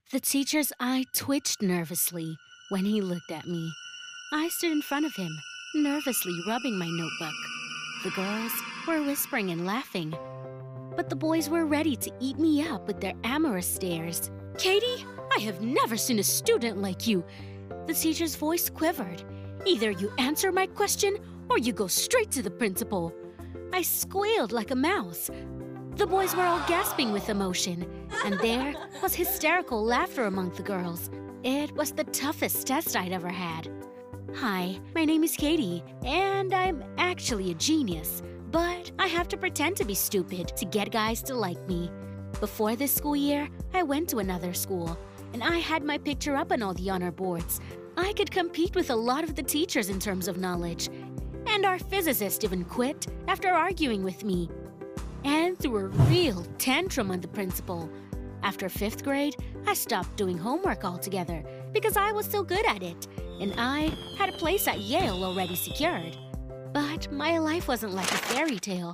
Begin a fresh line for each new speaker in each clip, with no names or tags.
The teacher's eye twitched nervously when he looked at me. I stood in front of him, nervously rubbing my notebook. The girls were whispering and laughing, but the boys were ready to eat me up with their amorous stares. "Katie, I have never seen a student like you." The teacher's voice quivered. "Either you answer my question or you go straight to the principal." I squealed like a mouse. The boys were all gasping with emotion, and there was hysterical laughter among the girls. It was the toughest test I'd ever had. "Hi, my name is Katie, and I'm actually a genius, but I have to pretend to be stupid to get guys to like me." Before this school year, I went to another school, and I had my picture up on all the honor boards. I could compete with a lot of the teachers in terms of knowledge, and our physicist even quit after arguing with me and threw a real tantrum on the principal. After 5th grade, I stopped doing homework altogether because I was so good at it, and I had a place at Yale already secured. But my life wasn't like a fairy tale.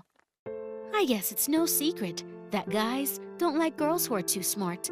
I guess it's no secret that guys don't like girls who are too smart.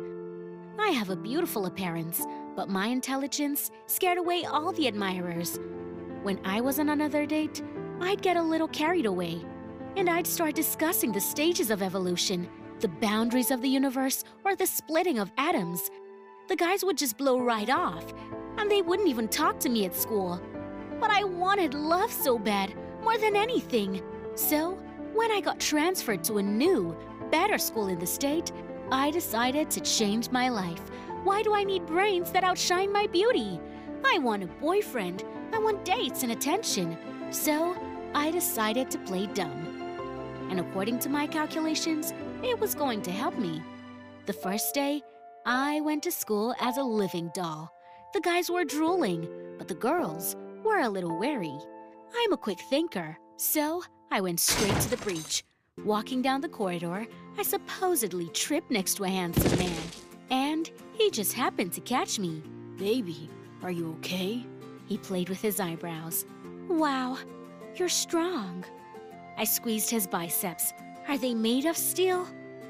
I have a beautiful appearance, but my intelligence scared away all the admirers. When I was on another date, I'd get a little carried away, and I'd start discussing the stages of evolution, the boundaries of the universe, or the splitting of atoms. The guys would just blow right off, and they wouldn't even talk to me at school. But I wanted love so bad, more than anything. So, when I got transferred to a new, better school in the state, I decided to change my life. Why do I need brains that outshine my beauty? I want a boyfriend. I want dates and attention. So, I decided to play dumb. And according to my calculations, it was going to help me. The first day, I went to school as a living doll. The guys were drooling, but the girls were a little wary. I'm a quick thinker, so I went straight to the breach. Walking down the corridor, I supposedly tripped next to a handsome man, and he just happened to catch me. "Baby, are you okay?" He played with his eyebrows. "Wow, you're strong." I squeezed his biceps. "Are they made of steel?"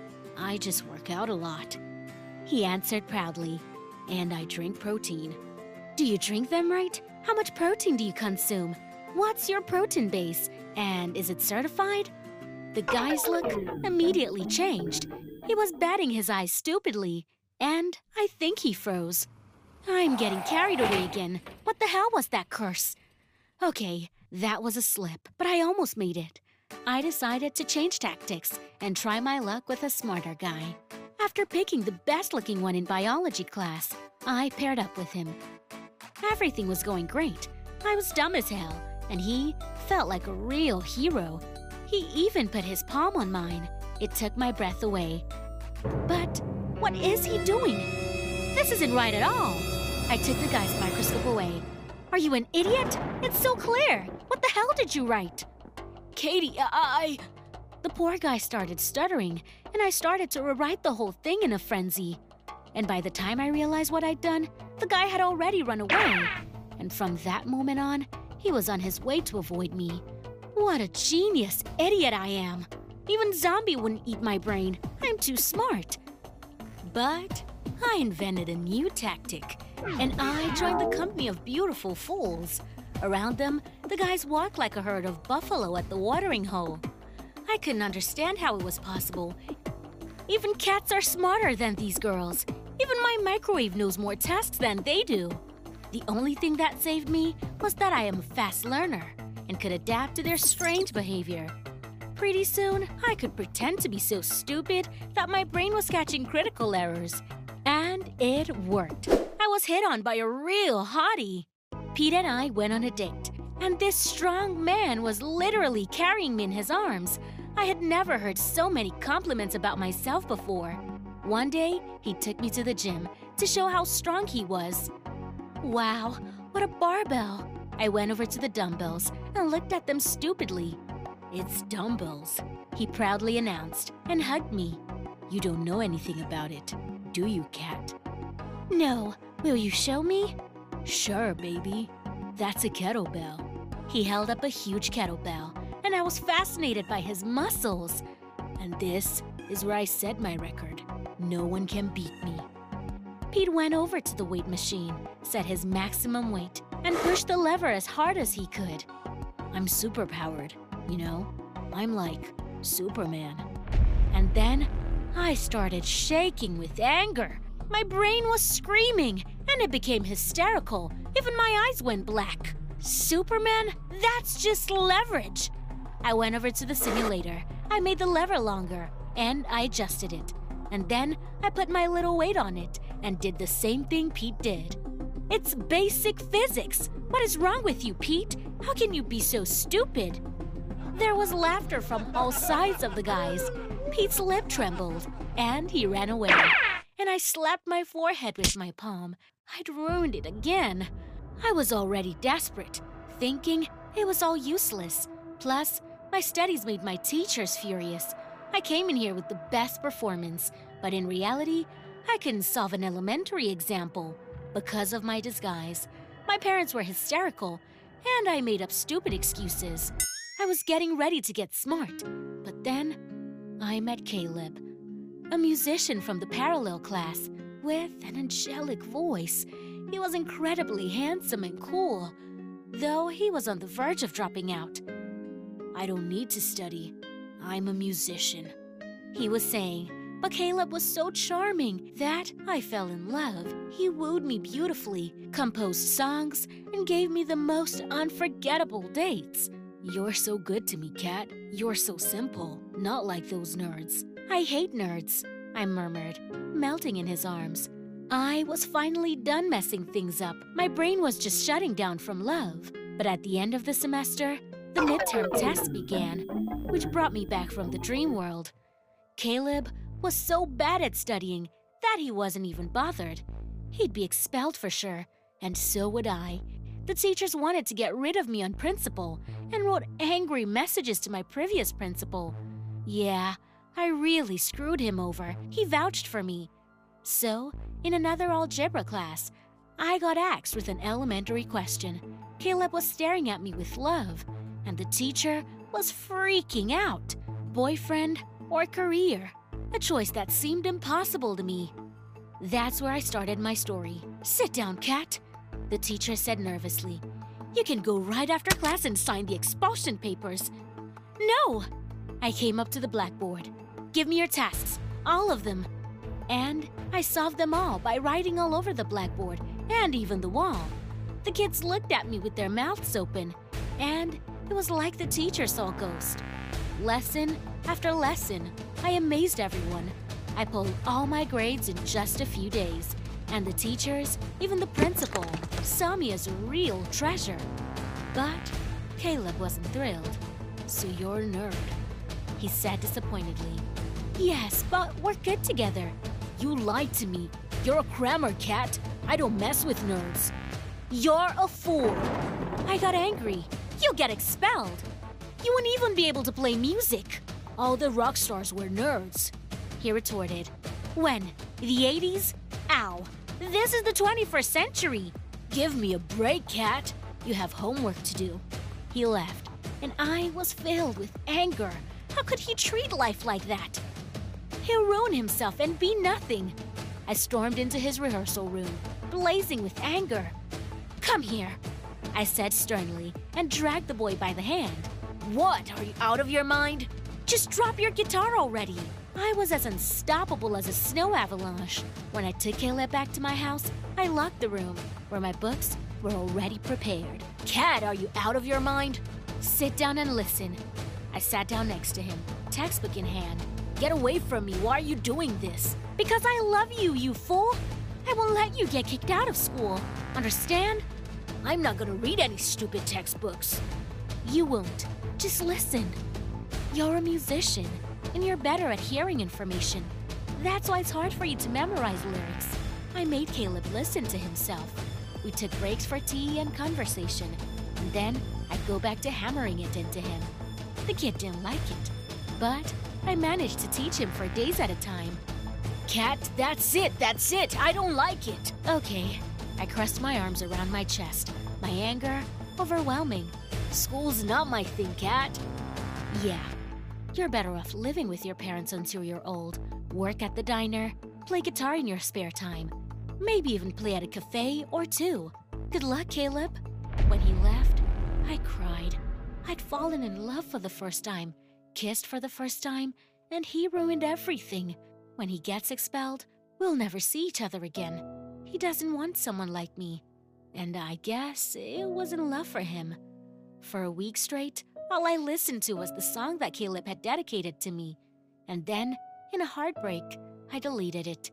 "I just work out a lot," he answered proudly. "And I drink protein." "Do you drink them right? How much protein do you consume? What's your protein base? And is it certified?" The guy's look immediately changed. He was batting his eyes stupidly, and I think he froze. I'm getting carried away again. What the hell was that curse? Okay, that was a slip, but I almost made it. I decided to change tactics and try my luck with a smarter guy. After picking the best-looking one in biology class, I paired up with him. Everything was going great. I was dumb as hell, and he felt like a real hero. He even put his palm on mine. It took my breath away. But what is he doing? This isn't right at all. I took the guy's microscope away. "Are you an idiot? It's so clear. What the hell did you write?" "Katie, The poor guy started stuttering, and I started to rewrite the whole thing in a frenzy. And by the time I realized what I'd done, the guy had already run away. And from that moment on, he was on his way to avoid me. What a genius idiot I am. Even Zombie wouldn't eat my brain. I'm too smart. But I invented a new tactic, and I joined the company of beautiful fools. Around them, the guys walked like a herd of buffalo at the watering hole. I couldn't understand how it was possible. Even cats are smarter than these girls. Even my microwave knows more tasks than they do. The only thing that saved me was that I am a fast learner and could adapt to their strange behavior. Pretty soon, I could pretend to be so stupid that my brain was catching critical errors. And it worked. I was hit on by a real hottie. Pete and I went on a date, and this strong man was literally carrying me in his arms. I had never heard so many compliments about myself before. One day, he took me to the gym to show how strong he was. Wow, what a barbell! I went over to the dumbbells and looked at them stupidly. "It's dumbbells," he proudly announced and hugged me. "You don't know anything about it, do you, cat?" "No. Will you show me?" "Sure, baby. That's a kettlebell." He held up a huge kettlebell, and I was fascinated by his muscles. "And this is where I set my record. No one can beat me." Pete went over to the weight machine, set his maximum weight, and pushed the lever as hard as he could. I'm superpowered, you know? I'm like Superman. And then I started shaking with anger. My brain was screaming, and it became hysterical. Even my eyes went black. Superman? That's just leverage. I went over to the simulator. I made the lever longer, and I adjusted it. And then I put my little weight on it and did the same thing Pete did. It's basic physics. What is wrong with you, Pete? How can you be so stupid? There was laughter from all sides of the guys. Pete's lip trembled, and he ran away. And I slapped my forehead with my palm. I'd ruined it again. I was already desperate, thinking it was all useless. Plus, my studies made my teachers furious. I came in here with the best performance, but in reality, I couldn't solve an elementary example. Because of my disguise, my parents were hysterical, and I made up stupid excuses. I was getting ready to get smart, but then I met Caleb, a musician from the parallel class with an angelic voice. He was incredibly handsome and cool, though he was on the verge of dropping out. I don't need to study. I'm a musician, he was saying. But Caleb was so charming that I fell in love. He wooed me beautifully, composed songs, and gave me the most unforgettable dates. You're so good to me, Kat. You're so simple, not like those nerds. I hate nerds, I murmured, melting in his arms. I was finally done messing things up. My brain was just shutting down from love. But at the end of the semester, the midterm tests began, which brought me back from the dream world. Caleb was so bad at studying that he wasn't even bothered. He'd be expelled for sure, and so would I. The teachers wanted to get rid of me on principle and wrote angry messages to my previous principal. Yeah, I really screwed him over. He vouched for me. So, in another algebra class, I got axed with an elementary question. Caleb was staring at me with love, and the teacher was freaking out. Boyfriend or career? A choice that seemed impossible to me. That's where I started my story. Sit down, Kat, the teacher said nervously. You can go right after class and sign the expulsion papers. No! I came up to the blackboard. Give me your tasks, all of them. And I solved them all by writing all over the blackboard and even the wall. The kids looked at me with their mouths open, and it was like the teacher saw a ghost. Lesson after lesson, I amazed everyone. I pulled all my grades in just a few days, and the teachers, even the principal, saw me as a real treasure. But Caleb wasn't thrilled. So you're a nerd, he said disappointedly. Yes, but we're good together. You lied to me. You're a crammer, Kat. I don't mess with nerds. You're a fool. I got angry. You'll get expelled. You wouldn't even be able to play music. All the rock stars were nerds, he retorted. When? The 80s? Ow. This is the 21st century. Give me a break, Kat. You have homework to do. He left, and I was filled with anger. How could he treat life like that? He'll ruin himself and be nothing. I stormed into his rehearsal room, blazing with anger. Come here, I said sternly, and dragged the boy by the hand. What? Are you out of your mind? Just drop your guitar already. I was as unstoppable as a snow avalanche. When I took Caleb back to my house, I locked the room, where my books were already prepared. Kat, are you out of your mind? Sit down and listen. I sat down next to him, textbook in hand. Get away from me. Why are you doing this? Because I love you, you fool. I won't let you get kicked out of school. Understand? I'm not gonna read any stupid textbooks. You won't. Just listen. You're a musician, and you're better at hearing information. That's why it's hard for you to memorize lyrics. I made Caleb listen to himself. We took breaks for tea and conversation, and then I'd go back to hammering it into him. The kid didn't like it, but I managed to teach him for days at a time. Kat, that's it. I don't like it. Okay. I crossed my arms around my chest, my anger overwhelming. School's not my thing, Kat. Yeah. You're better off living with your parents until you're old, work at the diner, play guitar in your spare time. maybe even play at a cafe or two. Good luck, Caleb. When he left, I cried. I'd fallen in love for the first time, kissed for the first time, and he ruined everything. When he gets expelled, we'll never see each other again. He doesn't want someone like me. And I guess it wasn't love for him. For a week straight, all I listened to was the song that Caleb had dedicated to me. And then, in a heartbreak, I deleted it.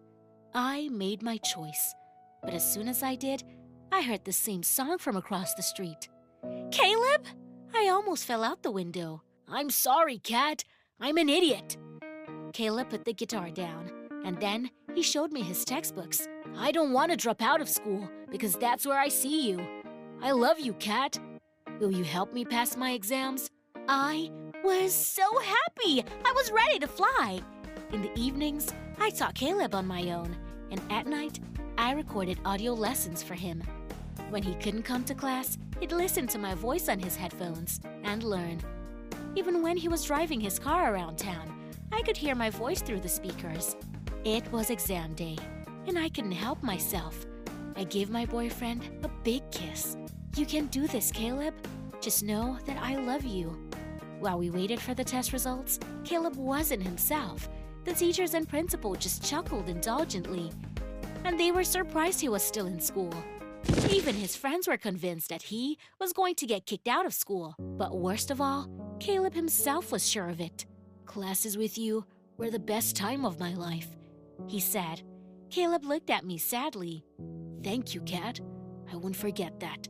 I made my choice. But as soon as I did, I heard the same song from across the street. Caleb? I almost fell out the window. I'm sorry, Kat. I'm an idiot. Caleb put the guitar down, and then he showed me his textbooks. I don't want to drop out of school because that's where I see you. I love you, Kat. Will you help me pass my exams? I was so happy. I was ready to fly. In the evenings, I taught Caleb on my own, and at night, I recorded audio lessons for him. When he couldn't come to class, he'd listen to my voice on his headphones and learn. Even when he was driving his car around town, I could hear my voice through the speakers. It was exam day, and I couldn't help myself. I gave my boyfriend a big kiss. You can do this, Caleb. Just know that I love you. While we waited for the test results, Caleb wasn't himself. The teachers and principal just chuckled indulgently, and they were surprised he was still in school. Even his friends were convinced that he was going to get kicked out of school. But worst of all, Caleb himself was sure of it. Classes with you were the best time of my life, he said. Caleb looked at me sadly. Thank you, Kat. I won't forget that.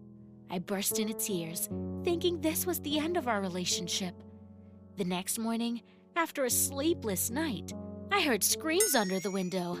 I burst into tears, thinking this was the end of our relationship. The next morning, after a sleepless night, I heard screams under the window.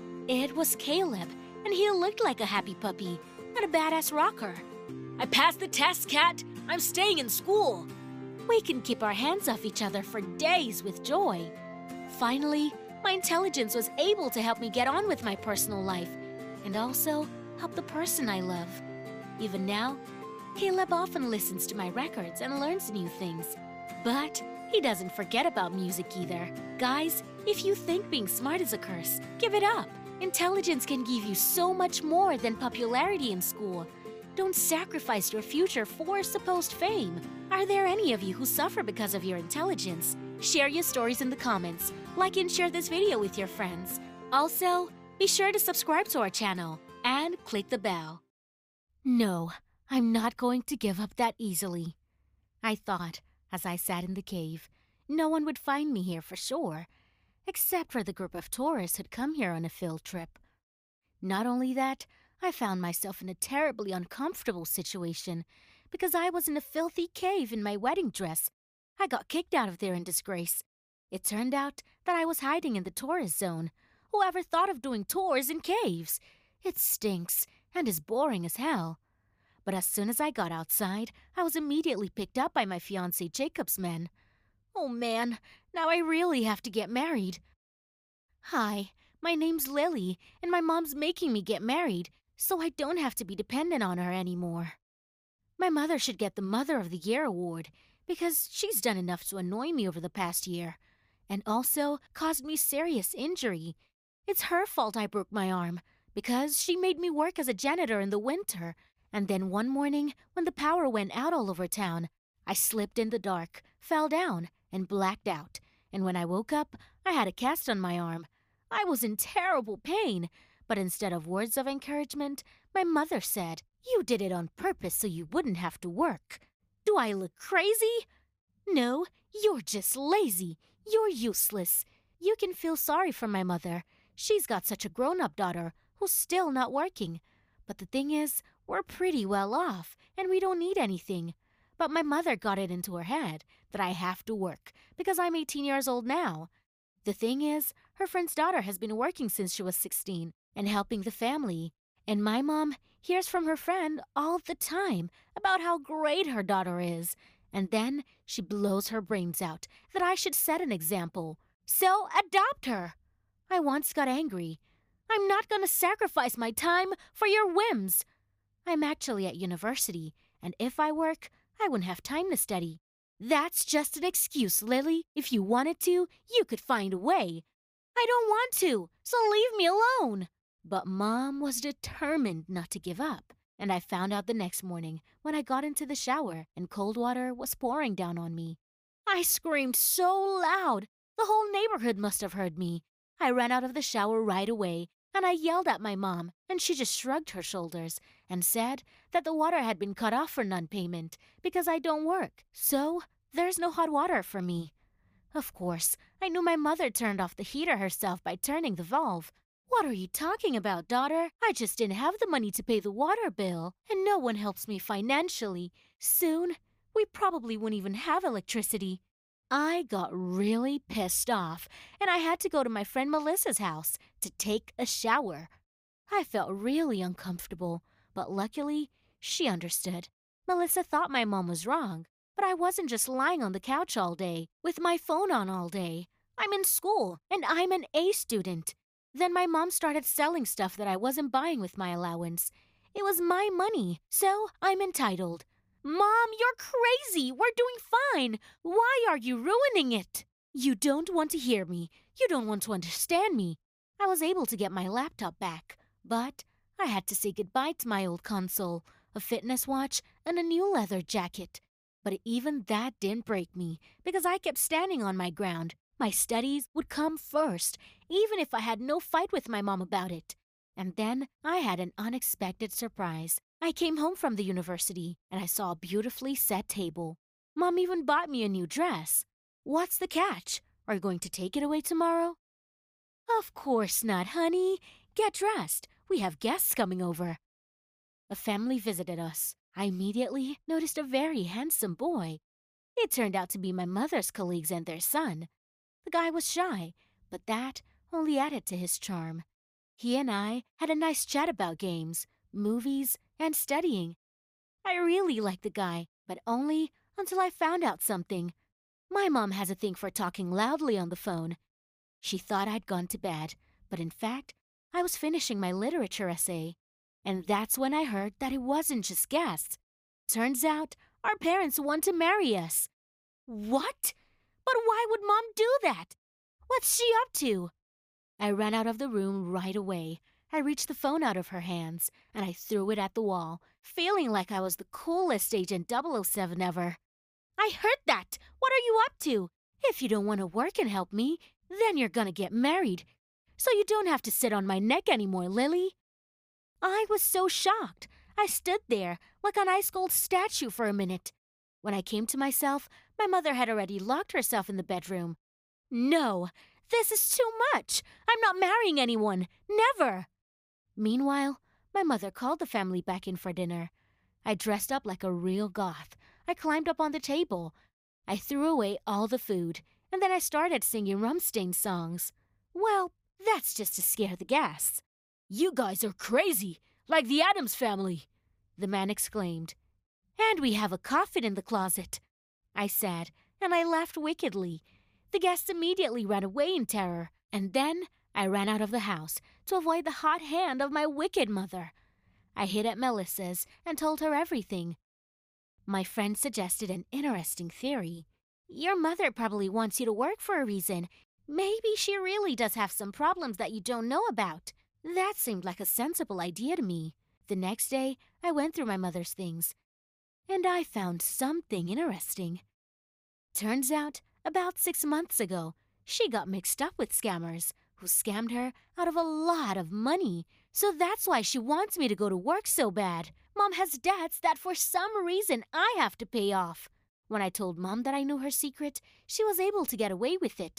It was Caleb, and he looked like a happy puppy, not a badass rocker. I passed the test, Kat. I'm staying in school. We can keep our hands off each other for days with joy. Finally, my intelligence was able to help me get on with my personal life and also help the person I love. Even now, Caleb often listens to my records and learns new things. But he doesn't forget about music either. Guys, if you think being smart is a curse, give it up. Intelligence can give you so much more than popularity in school. Don't sacrifice your future for supposed fame. Are there any of you who suffer because of your intelligence? Share your stories in the comments. Like and share this video with your friends. Also, be sure to subscribe to our channel and click the bell. No, I'm not going to give up that easily, I thought as I sat in the cave. No one would find me here for sure, except for the group of tourists who'd come here on a field trip. Not only that, I found myself in a terribly uncomfortable situation because I was in a filthy cave in my wedding dress. I got kicked out of there in disgrace. It turned out that I was hiding in the tourist zone. Whoever thought of doing tours in caves? It stinks and is boring as hell. But as soon as I got outside, I was immediately picked up by my fiancé Jacob's men. Oh man, now I really have to get married. Hi, my name's Lily, and my mom's making me get married, so I don't have to be dependent on her anymore. My mother should get the Mother of the Year award, because she's done enough to annoy me over the past year, and also caused me serious injury. It's her fault I broke my arm, because she made me work as a janitor in the winter, and then one morning, when the power went out all over town, I slipped in the dark, fell down, and blacked out, and when I woke up, I had a cast on my arm. I was in terrible pain, but instead of words of encouragement, my mother said, "You did it on purpose so you wouldn't have to work." Do I look crazy? No, you're just lazy. You're useless. You can feel sorry for my mother. She's got such a grown-up daughter who's still not working. But the thing is, we're pretty well off, and we don't need anything. But my mother got it into her head that I have to work because I'm 18 years old now. The thing is, her friend's daughter has been working since she was 16 and helping the family. And my mom hears from her friend all the time about how great her daughter is. And then she blows her brains out that I should set an example. So adopt her. I once got angry. I'm not going to sacrifice my time for your whims. I'm actually at university, and if I work, I wouldn't have time to study. That's just an excuse, Lily. If you wanted to, you could find a way. I don't want to, so leave me alone. But Mom was determined not to give up, and I found out the next morning when I got into the shower and cold water was pouring down on me. I screamed so loud, the whole neighborhood must have heard me. I ran out of the shower right away, and I yelled at my mom, and she just shrugged her shoulders and said that the water had been cut off for non-payment because I don't work, so there's no hot water for me. Of course, I knew my mother turned off the heater herself by turning the valve. What are you talking about, daughter? I just didn't have the money to pay the water bill, and no one helps me financially. Soon, we probably won't even have electricity. I got really pissed off, and I had to go to my friend Melissa's house to take a shower. I felt really uncomfortable, but luckily, she understood. Melissa thought my mom was wrong, but I wasn't just lying on the couch all day, with my phone on all day. I'm in school, and I'm an A student. Then my mom started selling stuff that I wasn't buying with my allowance. It was my money, so I'm entitled. Mom, you're crazy! We're doing fine! Why are you ruining it? You don't want to hear me. You don't want to understand me. I was able to get my laptop back, but I had to say goodbye to my old console, a fitness watch, and a new leather jacket. But even that didn't break me, because I kept standing on my ground. My studies would come first, even if I had no fight with my mom about it. And then I had an unexpected surprise. I came home from the university, and I saw a beautifully set table. Mom even bought me a new dress. What's the catch? Are you going to take it away tomorrow? Of course not, honey. Get dressed. We have guests coming over. A family visited us. I immediately noticed a very handsome boy. It turned out to be my mother's colleagues and their son. The guy was shy, but that only added to his charm. He and I had a nice chat about games, movies, and studying. I really liked the guy, but only until I found out something. My mom has a thing for talking loudly on the phone. She thought I'd gone to bed, but in fact, I was finishing my literature essay. And that's when I heard that it wasn't just guests. Turns out, our parents want to marry us. What? But why would Mom do that? What's she up to? I ran out of the room right away. I reached the phone out of her hands, and I threw it at the wall, feeling like I was the coolest Agent 007 ever. I heard that! What are you up to? If you don't want to work and help me, then you're gonna get married. So you don't have to sit on my neck anymore, Lily. I was so shocked. I stood there like an ice-cold statue for a minute. When I came to myself, my mother had already locked herself in the bedroom. No, this is too much. I'm not marrying anyone. Never. Meanwhile, my mother called the family back in for dinner. I dressed up like a real goth. I climbed up on the table. I threw away all the food, and then I started singing Rammstein songs. Well, that's just to scare the guests. You guys are crazy, like the Addams family, the man exclaimed. And we have a coffin in the closet, I said, and I laughed wickedly. The guests immediately ran away in terror, and then I ran out of the house to avoid the hot hand of my wicked mother. I hid at Melissa's and told her everything. My friend suggested an interesting theory. Your mother probably wants you to work for a reason. Maybe she really does have some problems that you don't know about. That seemed like a sensible idea to me. The next day, I went through my mother's things, and I found something interesting. Turns out, about 6 months ago, she got mixed up with scammers who scammed her out of a lot of money. So that's why she wants me to go to work so bad. Mom has debts that for some reason I have to pay off. When I told Mom that I knew her secret, she was able to get away with it.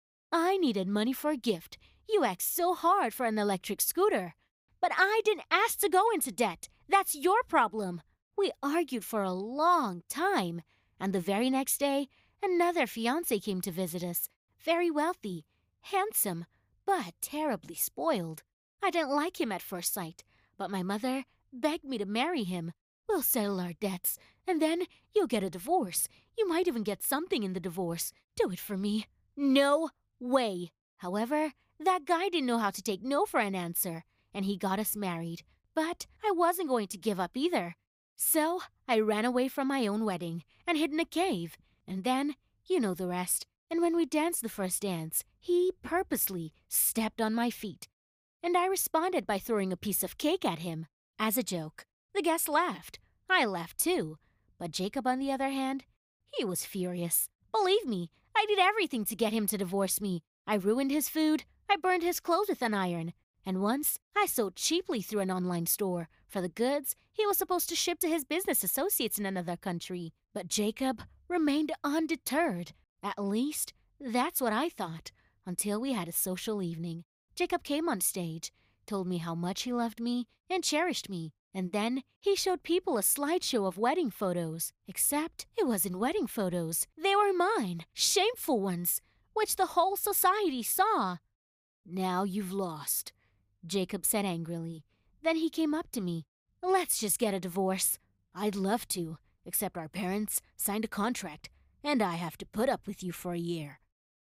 I needed money for a gift. You asked so hard for an electric scooter. But I didn't ask to go into debt. That's your problem. We argued for a long time. And the very next day, another fiancé came to visit us. Very wealthy, handsome, but terribly spoiled. I didn't like him at first sight, but my mother begged me to marry him. We'll settle our debts, and then you'll get a divorce. You might even get something in the divorce. Do it for me. No way. However, that guy didn't know how to take no for an answer, and he got us married. But I wasn't going to give up either. So I ran away from my own wedding and hid in a cave. And then, you know the rest. And when we danced the first dance, he purposely stepped on my feet. and I responded by throwing a piece of cake at him. As a joke, the guest laughed. I laughed too. But Jacob, on the other hand, he was furious. Believe me, I did everything to get him to divorce me. I ruined his food, I burned his clothes with an iron, and once I sold cheaply through an online store for the goods he was supposed to ship to his business associates in another country. But Jacob remained undeterred. At least, that's what I thought, until we had a social evening. Jacob came on stage, told me how much he loved me and cherished me, and then he showed people a slideshow of wedding photos. Except it wasn't wedding photos. They were mine, shameful ones, which the whole society saw. "Now you've lost," Jacob said angrily. Then he came up to me. "Let's just get a divorce." "I'd love to, except our parents signed a contract, and I have to put up with you for a year."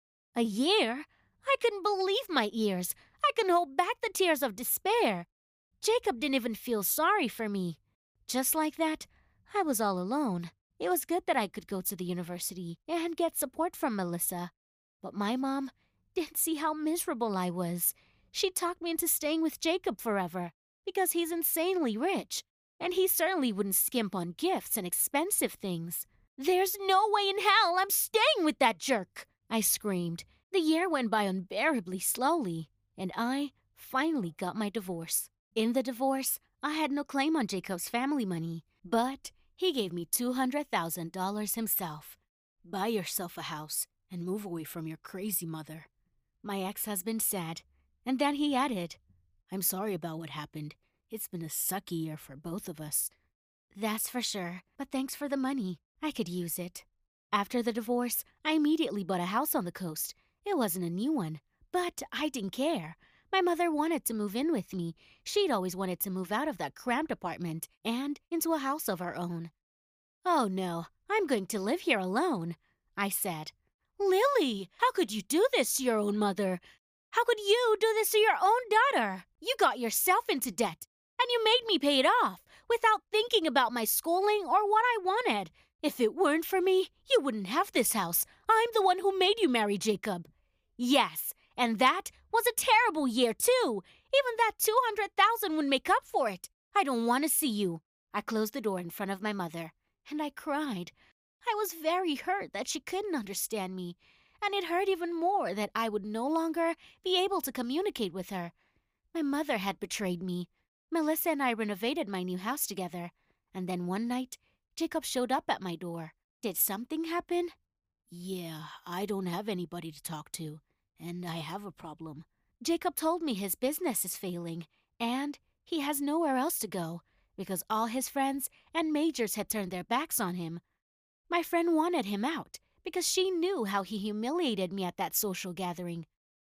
A year? I couldn't believe my ears. I couldn't hold back the tears of despair. Jacob didn't even feel sorry for me. Just like that, I was all alone. It was good that I could go to the university and get support from Melissa. But my mom didn't see how miserable I was. She talked me into staying with Jacob forever because he's insanely rich, and he certainly wouldn't skimp on gifts and expensive things. "There's no way in hell I'm staying with that jerk!" I screamed. The year went by unbearably slowly, and I finally got my divorce. In the divorce, I had no claim on Jacob's family money, but he gave me $200,000 himself. "Buy yourself a house and move away from your crazy mother," my ex-husband said, and then he added, "I'm sorry about what happened. It's been a sucky year for both of us." "That's for sure, but thanks for the money. I could use it." After the divorce, I immediately bought a house on the coast. It wasn't a new one, but I didn't care. My mother wanted to move in with me. She'd always wanted to move out of that cramped apartment and into a house of her own. "Oh no, I'm going to live here alone," I said. "Lily, how could you do this to your own mother? How could you do this to your own daughter? You got yourself into debt, and you made me pay it off without thinking about my schooling or what I wanted. If it weren't for me, you wouldn't have this house. I'm the one who made you marry Jacob." "Yes, and that was a terrible year, too. Even that $200,000 would make up for it. I don't want to see you." I closed the door in front of my mother, and I cried. I was very hurt that she couldn't understand me, and it hurt even more that I would no longer be able to communicate with her. My mother had betrayed me. Melissa and I renovated my new house together, and then one night, Jacob showed up at my door. Did something happen? "Yeah, I don't have anybody to talk to, and I have a problem." Jacob told me his business is failing, and he has nowhere else to go because all his friends and majors had turned their backs on him. My friend wanted him out because she knew how he humiliated me at that social gathering.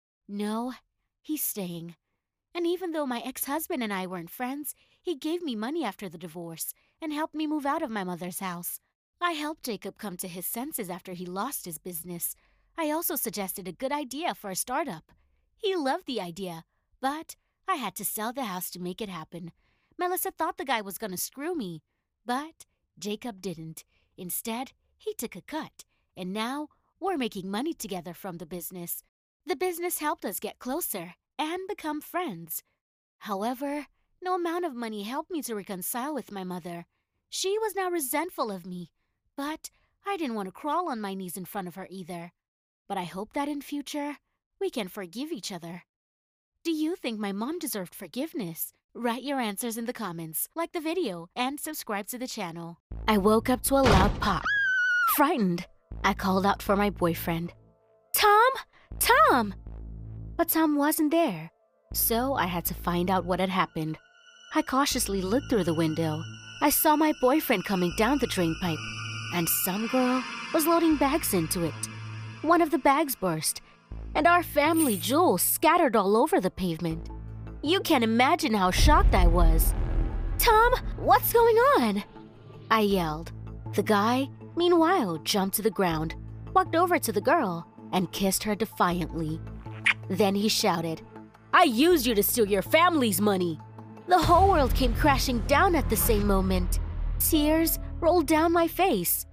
No, he's staying. And even though my ex-husband and I weren't friends, he gave me money after the divorce and helped me move out of my mother's house. I helped Jacob come to his senses after he lost his business. I also suggested a good idea for a startup. He loved the idea, but I had to sell the house to make it happen. Melissa thought the guy was going to screw me, but Jacob didn't. Instead, he took a cut, and now we're making money together from the business. The business helped us get closer and become friends. However, no amount of money helped me to reconcile with my mother. She was now resentful of me, but I didn't want to crawl on my knees in front of her either. But I hope that in future, we can forgive each other. Do you think my mom deserved forgiveness? Write your answers in the comments, like the video, and subscribe to the channel. I woke up to a loud pop. Frightened, I called out for my boyfriend. "Tom! Tom!" But Tom wasn't there, so I had to find out what had happened. I cautiously looked through the window. I saw my boyfriend coming down the drain pipe, and some girl was loading bags into it. One of the bags burst, and our family jewels scattered all over the pavement. You can imagine how shocked I was. "Tom, what's going on?" I yelled. The guy, meanwhile, jumped to the ground, walked over to the girl, and kissed her defiantly. Then he shouted, "I used you to steal your family's money." The whole world came crashing down at the same moment. Tears rolled down my face.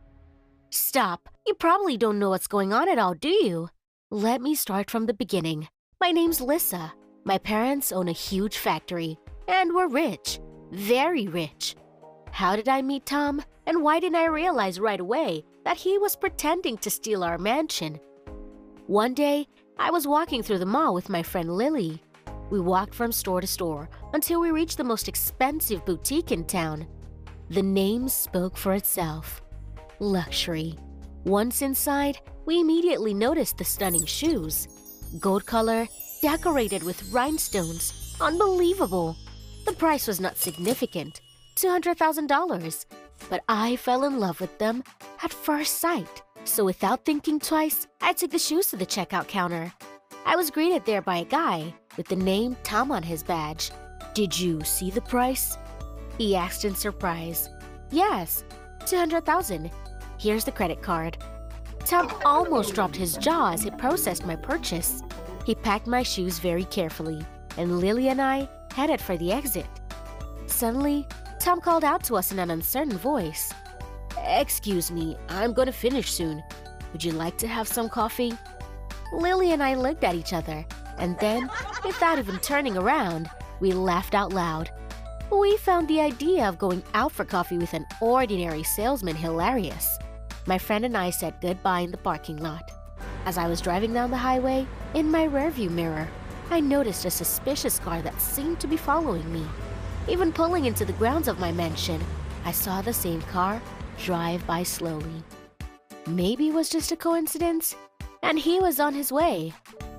Stop. You probably don't know what's going on at all, do you? Let me start from the beginning. My name's Lissa. My parents own a huge factory, and we're rich, very rich. How did I meet Tom, and why didn't I realize right away that he was pretending to steal our mansion? One day, I was walking through the mall with my friend Lily. We walked from store to store until we reached the most expensive boutique in town. The name spoke for itself. Luxury. Once inside, we immediately noticed the stunning shoes. Gold color, decorated with rhinestones. Unbelievable. The price was not significant, $200,000, but I fell in love with them at first sight. So without thinking twice, I took the shoes to the checkout counter. I was greeted there by a guy with the name Tom on his badge. "Did you see the price?" he asked in surprise. "Yes, $200,000. Here's the credit card." Tom almost dropped his jaw as he processed my purchase. He packed my shoes very carefully, and Lily and I headed for the exit. Suddenly, Tom called out to us in an uncertain voice. "Excuse me, I'm gonna finish soon. Would you like to have some coffee?" Lily and I looked at each other, and then, without even turning around, we laughed out loud. We found the idea of going out for coffee with an ordinary salesman hilarious. My friend and I said goodbye in the parking lot. As I was driving down the highway, in my rearview mirror, I noticed a suspicious car that seemed to be following me. Even pulling into the grounds of my mansion, I saw the same car drive by slowly. Maybe it was just a coincidence, and he was on his way.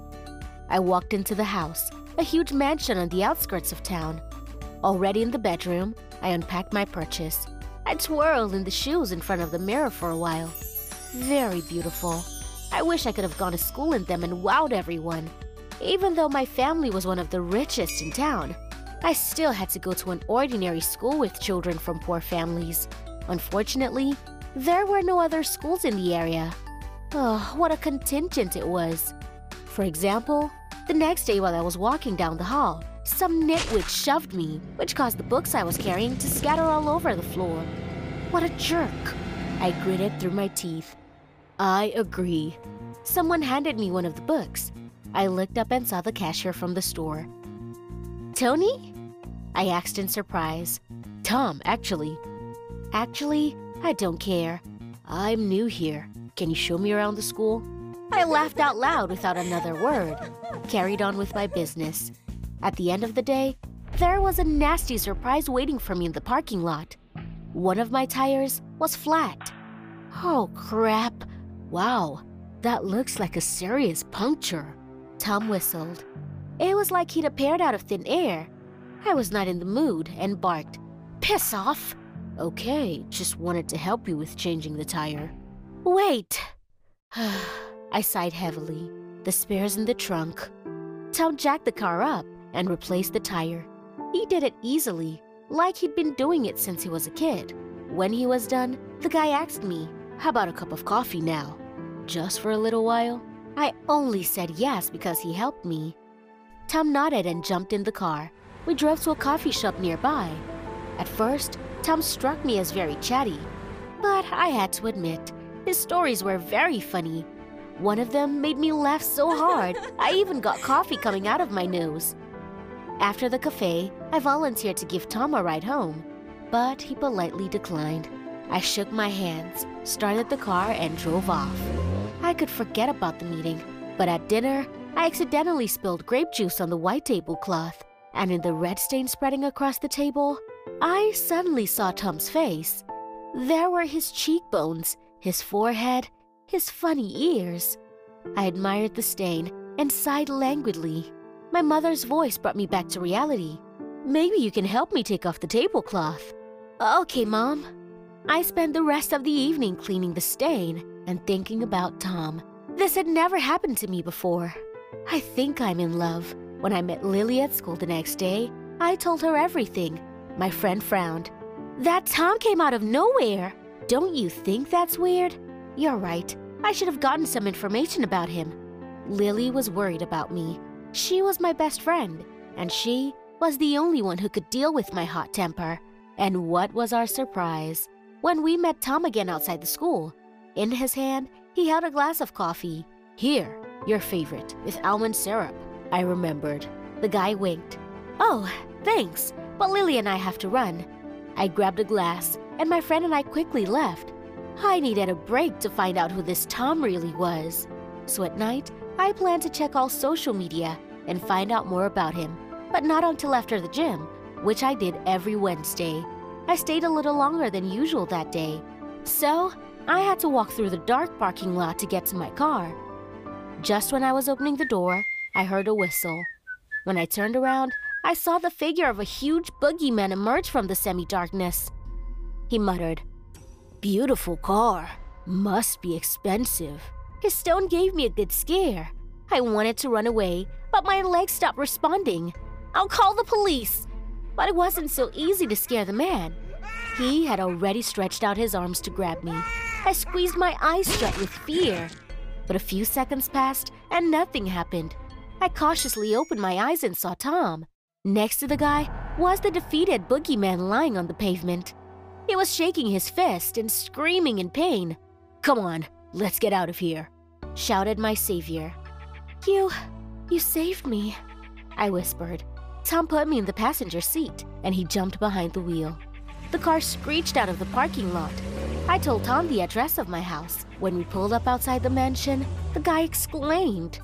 I walked into the house, a huge mansion on the outskirts of town. Already in the bedroom, I unpacked my purchase. I twirled in the shoes in front of the mirror for a while. Very beautiful. I wish I could have gone to school in them and wowed everyone. Even though my family was one of the richest in town, I still had to go to an ordinary school with children from poor families. Unfortunately, there were no other schools in the area. Oh, what a contingent it was. For example, the next day while I was walking down the hall, some nitwit shoved me, which caused the books I was carrying to scatter all over the floor. What a jerk! I gritted through my teeth. I agree. Someone handed me one of the books. I looked up and saw the cashier from the store. "Tony?" I asked in surprise. "Tom, actually." "Actually, I don't care. I'm new here. Can you show me around the school?" I laughed out loud without another word. Carried on with my business. At the end of the day, there was a nasty surprise waiting for me in the parking lot. One of my tires was flat. Oh crap. Wow, that looks like a serious puncture. Tom whistled. It was like he'd appeared out of thin air. I was not in the mood and barked, "Piss off!" "Okay, just wanted to help you with changing the tire." "Wait!" I sighed heavily. The spare's in the trunk. Tom jacked the car up and replaced the tire. He did it easily, like he'd been doing it since he was a kid. When he was done, the guy asked me, "How about a cup of coffee now? Just for a little while?" I only said yes because he helped me. Tom nodded and jumped in the car. We drove to a coffee shop nearby. At first, Tom struck me as very chatty, but I had to admit, his stories were very funny. One of them made me laugh so hard, I even got coffee coming out of my nose. After the cafe, I volunteered to give Tom a ride home, but he politely declined. I shook my hands, started the car, and drove off. I could forget about the meeting, but at dinner, I accidentally spilled grape juice on the white tablecloth, and in the red stain spreading across the table, I suddenly saw Tom's face. There were his cheekbones, his forehead, his funny ears. I admired the stain and sighed languidly. My mother's voice brought me back to reality. "Maybe you can help me take off the tablecloth." "Okay, Mom." I spent the rest of the evening cleaning the stain and thinking about Tom. This had never happened to me before. I think I'm in love. When I met Lily at school the next day, I told her everything. My friend frowned. "That Tom came out of nowhere. Don't you think that's weird?" "You're right. I should have gotten some information about him." Lily was worried about me. She was my best friend, and she was the only one who could deal with my hot temper. And what was our surprise when we met Tom again outside the school. In his hand, he held a glass of coffee. "Here, your favorite, with almond syrup," I remembered. The guy winked. "Oh, thanks, but Lily and I have to run." I grabbed a glass, and my friend and I quickly left. I needed a break to find out who this Tom really was. So at night, I planned to check all social media and find out more about him, but not until after the gym, which I did every Wednesday. I stayed a little longer than usual that day, so I had to walk through the dark parking lot to get to my car. Just when I was opening the door, I heard a whistle. When I turned around, I saw the figure of a huge boogeyman emerge from the semi-darkness. He muttered, "Beautiful car. Must be expensive." His tone gave me a good scare. I wanted to run away, but my legs stopped responding. "I'll call the police." But it wasn't so easy to scare the man. He had already stretched out his arms to grab me. I squeezed my eyes shut with fear. But a few seconds passed and nothing happened. I cautiously opened my eyes and saw Tom. Next to the guy was the defeated boogeyman lying on the pavement. He was shaking his fist and screaming in pain. "Come on, let's get out of here," shouted my savior. You saved me," I whispered. Tom put me in the passenger seat, and he jumped behind the wheel. The car screeched out of the parking lot. I told Tom the address of my house. When we pulled up outside the mansion, the guy exclaimed,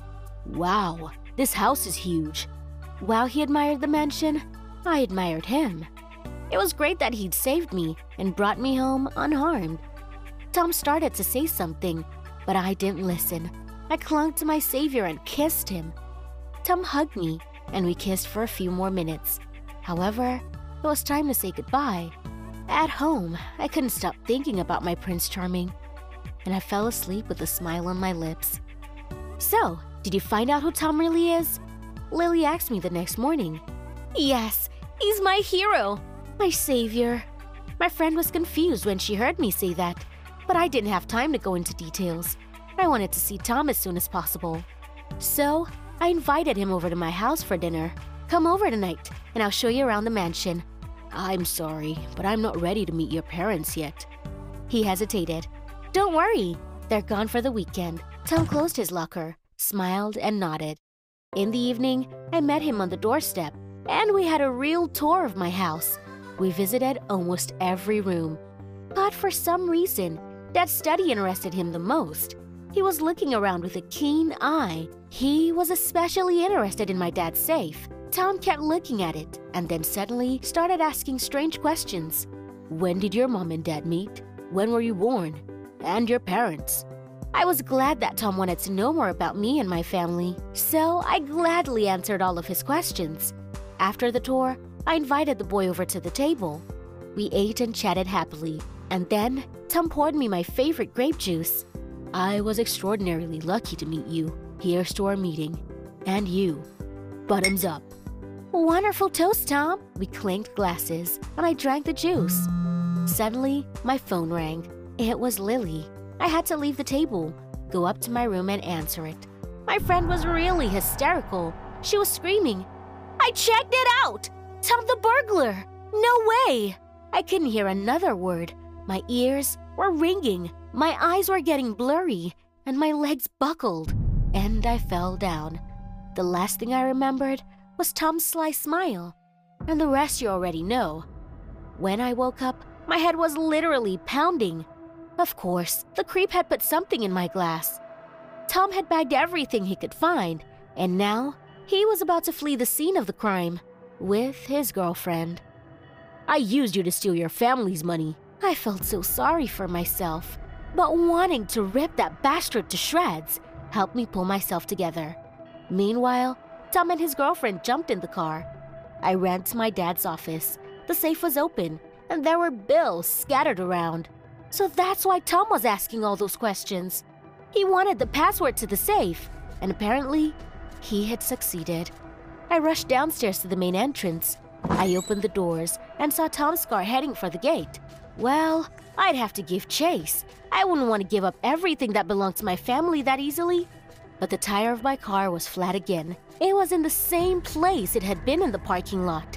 "Wow, this house is huge." While he admired the mansion, I admired him. It was great that he'd saved me and brought me home unharmed. Tom started to say something, but I didn't listen. I clung to my savior and kissed him. Tom hugged me, and we kissed for a few more minutes. However, it was time to say goodbye. At home, I couldn't stop thinking about my Prince Charming, and I fell asleep with a smile on my lips. "So, did you find out who Tom really is?" Lily asked me the next morning. "Yes, he's my hero, my savior." My friend was confused when she heard me say that, but I didn't have time to go into details. I wanted to see Tom as soon as possible. So, I invited him over to my house for dinner. "Come over tonight, and I'll show you around the mansion." "I'm sorry, but I'm not ready to meet your parents yet." He hesitated. "Don't worry, they're gone for the weekend." Tom closed his locker, smiled, and nodded. In the evening, I met him on the doorstep, and we had a real tour of my house. We visited almost every room. But for some reason, Dad's study interested him the most. He was looking around with a keen eye. He was especially interested in my dad's safe. Tom kept looking at it and then suddenly started asking strange questions. "When did your mom and dad meet? When were you born? And your parents?" I was glad that Tom wanted to know more about me and my family, so I gladly answered all of his questions. After the tour, I invited the boy over to the table. We ate and chatted happily, and then Tom poured me my favorite grape juice. "I was extraordinarily lucky to meet you. Here's to our meeting. And you. Bottoms up." "Wonderful toast, Tom." We clinked glasses, and I drank the juice. Suddenly, my phone rang. It was Lily. I had to leave the table, go up to my room, and answer it. My friend was really hysterical. She was screaming, "I checked it out! Tom the burglar! No way!" I couldn't hear another word. My ears were ringing, my eyes were getting blurry, and my legs buckled, and I fell down. The last thing I remembered was Tom's sly smile, and the rest you already know. When I woke up, my head was literally pounding. Of course, the creep had put something in my glass. Tom had bagged everything he could find, and now he was about to flee the scene of the crime with his girlfriend. "I used you to steal your family's money." I felt so sorry for myself, but wanting to rip that bastard to shreds helped me pull myself together. Meanwhile, Tom and his girlfriend jumped in the car. I ran to my dad's office. The safe was open, and there were bills scattered around. So that's why Tom was asking all those questions. He wanted the password to the safe, and apparently, he had succeeded. I rushed downstairs to the main entrance. I opened the doors and saw Tom's car heading for the gate. Well, I'd have to give chase. I wouldn't want to give up everything that belonged to my family that easily. But the tire of my car was flat again. It was in the same place it had been in the parking lot.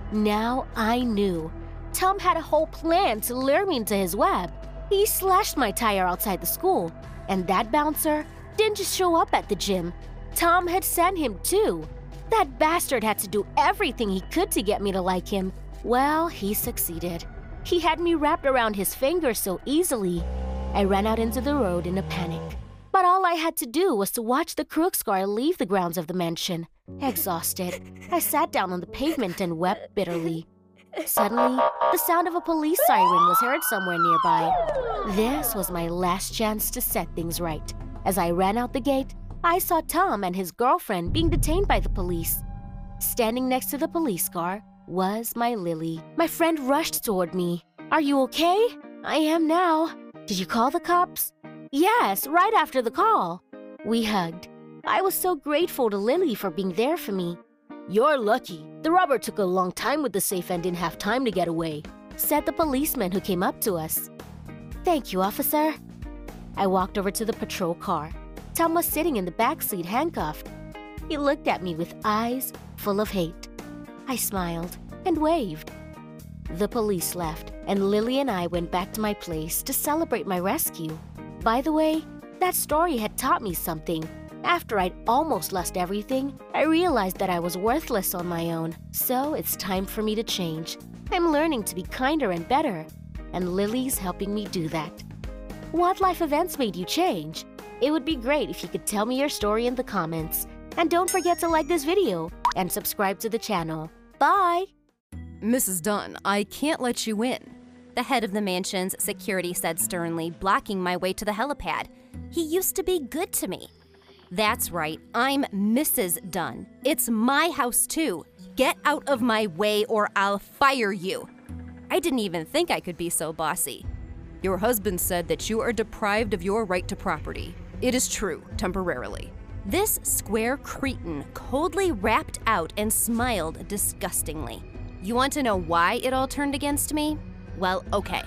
Now I knew. Tom had a whole plan to lure me into his web. He slashed my tire outside the school, and that bouncer didn't just show up at the gym. Tom had sent him too. That bastard had to do everything he could to get me to like him. Well, he succeeded. He had me wrapped around his finger so easily. I ran out into the road in a panic. But all I had to do was to watch the crooks car leave the grounds of the mansion. Exhausted, I sat down on the pavement and wept bitterly. Suddenly, the sound of a police siren was heard somewhere nearby. This was my last chance to set things right. As I ran out the gate, I saw Tom and his girlfriend being detained by the police. Standing next to the police car was my Lily. My friend rushed toward me. "Are you okay?" "I am now." "Did you call the cops?" "Yes, right after the call." We hugged. I was so grateful to Lily for being there for me. "You're lucky. The robber took a long time with the safe and didn't have time to get away," said the policeman who came up to us. "Thank you, officer." I walked over to the patrol car. Tom was sitting in the backseat handcuffed. He looked at me with eyes full of hate. I smiled and waved. The police left, and Lily and I went back to my place to celebrate my rescue. By the way, that story had taught me something. After I'd almost lost everything, I realized that I was worthless on my own. So it's time for me to change. I'm learning to be kinder and better, and Lily's helping me do that. What life events made you change? It would be great if you could tell me your story in the comments. And don't forget to like this video and subscribe to the channel. Bye!
"Mrs. Dunn, I can't let you in," the head of the mansion's security said sternly, blocking my way to the helipad. "He used to be good to me." "That's right, I'm Mrs. Dunn. It's my house too. Get out of my way or I'll fire you." I didn't even think I could be so bossy. "Your husband said that you are deprived of your right to property. It is true, temporarily." This square cretin coldly rapped out and smiled disgustingly. You want to know why it all turned against me? Well, okay.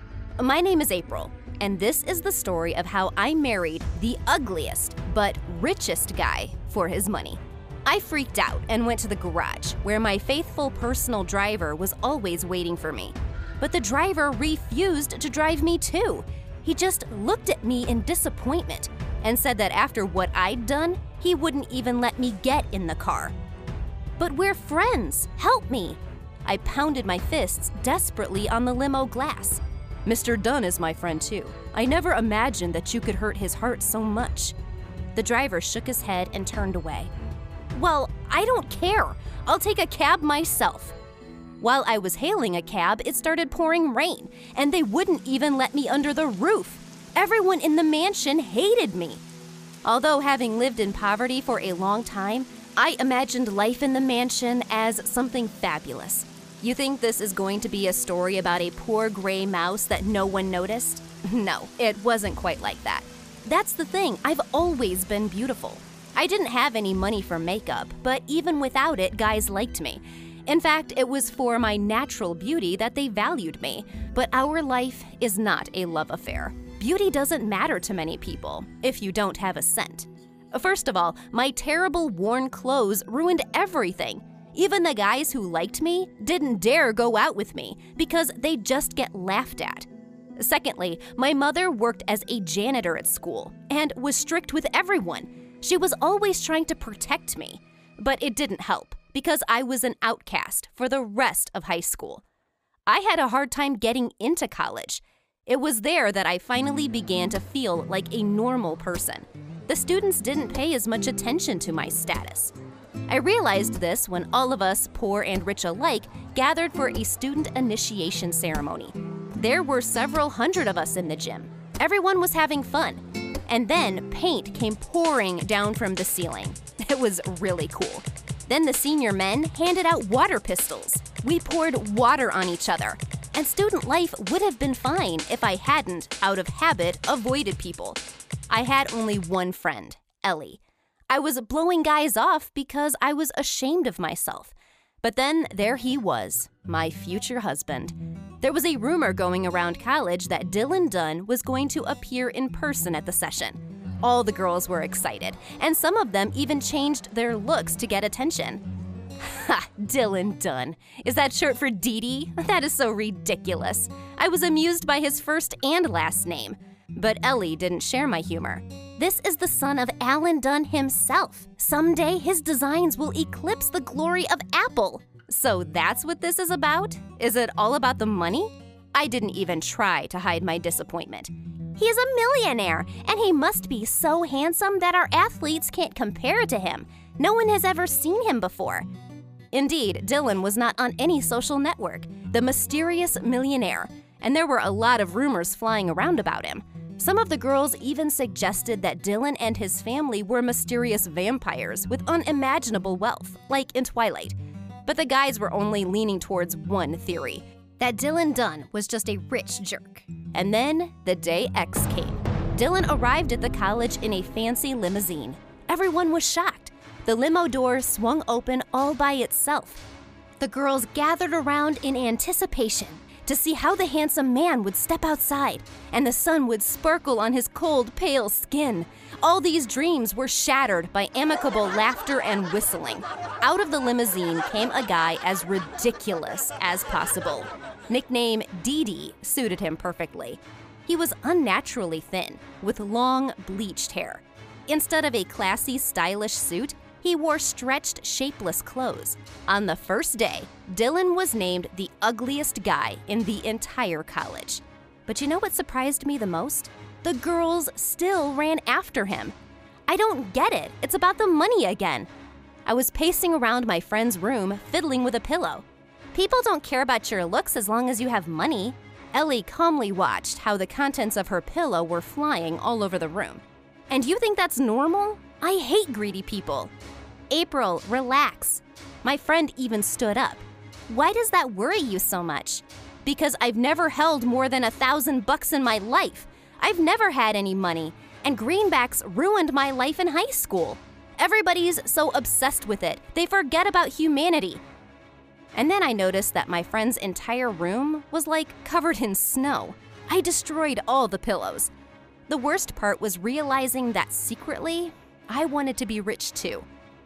My name is April, and this is the story of how I married the ugliest but richest guy for his money. I freaked out and went to the garage, where my faithful personal driver was always waiting for me. But the driver refused to drive me too. He just looked at me in disappointment and said that after what I'd done, he wouldn't even let me get in the car. "But we're friends. Help me." I pounded my fists desperately on the limo glass. "Mr. Dunn is my friend too. I never imagined that you could hurt his heart so much." The driver shook his head and turned away. "Well, I don't care. I'll take a cab myself." While I was hailing a cab, it started pouring rain, and they wouldn't even let me under the roof. Everyone in the mansion hated me. Although having lived in poverty for a long time, I imagined life in the mansion as something fabulous. You think this is going to be a story about a poor gray mouse that no one noticed? No, it wasn't quite like that. That's the thing, I've always been beautiful. I didn't have any money for makeup, but even without it, guys liked me. In fact, it was for my natural beauty that they valued me. But our life is not a love affair. Beauty doesn't matter to many people if you don't have a cent. First of all, my terrible worn clothes ruined everything. Even the guys who liked me didn't dare go out with me because they'd just get laughed at. Secondly, my mother worked as a janitor at school and was strict with everyone. She was always trying to protect me, but it didn't help because I was an outcast for the rest of high school. I had a hard time getting into college. It was there that I finally began to feel like a normal person. The students didn't pay as much attention to my status. I realized this when all of us, poor and rich alike, gathered for a student initiation ceremony. There were several hundred of us in the gym. Everyone was having fun. And then paint came pouring down from the ceiling. It was really cool. Then the senior men handed out water pistols. We poured water on each other. And student life would have been fine if I hadn't, out of habit, avoided people. I had only one friend, Ellie. I was blowing guys off because I was ashamed of myself. But then there he was, my future husband. There was a rumor going around college that Dylan Dunn was going to appear in person at the session. All the girls were excited, and some of them even changed their looks to get attention. Ha, Dylan Dunn. Is that short for Dee Dee? That is so ridiculous. I was amused by his first and last name. But Ellie didn't share my humor. This is the son of Alan Dunn himself. Someday his designs will eclipse the glory of Apple. So that's what this is about? Is it all about the money? I didn't even try to hide my disappointment. He is a millionaire, and he must be so handsome that our athletes can't compare to him. No one has ever seen him before. Indeed, Dylan was not on any social network, the mysterious millionaire, and there were a lot of rumors flying around about him. Some of the girls even suggested that Dylan and his family were mysterious vampires with unimaginable wealth, like in Twilight. But the guys were only leaning towards one theory, that Dylan Dunn was just a rich jerk. And then the day X came. Dylan arrived at the college in a fancy limousine. Everyone was shocked. The limo door swung open all by itself. The girls gathered around in anticipation to see how the handsome man would step outside and the sun would sparkle on his cold, pale skin. All these dreams were shattered by amicable laughter and whistling. Out of the limousine came a guy as ridiculous as possible. Nickname Dee suited him perfectly. He was unnaturally thin, with long, bleached hair. Instead of a classy, stylish suit, he wore stretched, shapeless clothes. On the first day, Dylan was named the ugliest guy in the entire college. But you know what surprised me the most? The girls still ran after him. I don't get it. It's about the money again. I was pacing around my friend's room, fiddling with a pillow. People don't care about your looks as long as you have money. Ellie calmly watched how the contents of her pillow were flying all over the room. And you think that's normal? I hate greedy people. April, relax. My friend even stood up. Why does that worry you so much? Because I've never held more than $1,000 in my life. I've never had any money, and greenbacks ruined my life in high school. Everybody's so obsessed with it, they forget about humanity. And then I noticed that my friend's entire room was like covered in snow. I destroyed all the pillows. The worst part was realizing that secretly, I wanted to be rich too.